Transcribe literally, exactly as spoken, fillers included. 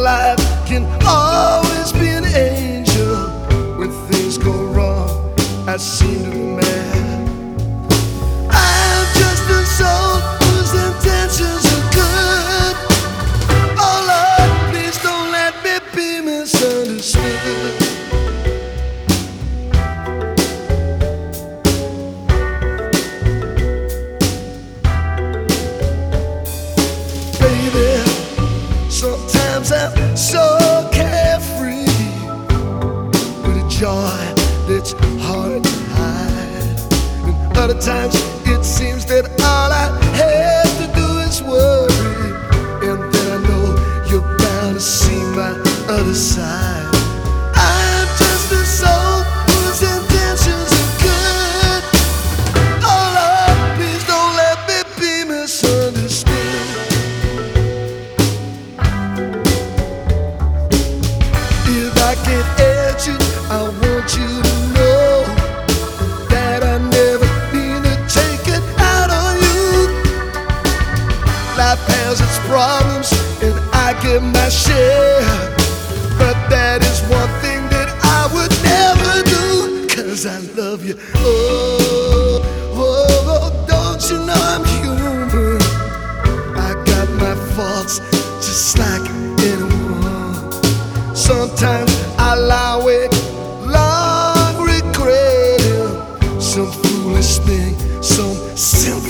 life can always be an angel. When things go wrong, I seem to be mad. I'm just a soul whose intentions are good. Oh Lord, please don't let me be misunderstood. Sometimes I'm so carefree, with a joy that's hard to hide. And other times it seems that all I have to do is worry, and then I know you're bound to see my other side. I'm just a soul whose intentions are good. Oh Lord, please don't let me be misunderstood. I want you to know that I never mean to take it out on you. Life has its problems and I get my share, but that is one thing that I would never do, 'cause I love you. Oh, oh, oh, don't you know I'm human? I got my faults just like anyone. Sometimes I lie awake long regretting some foolish thing, some simple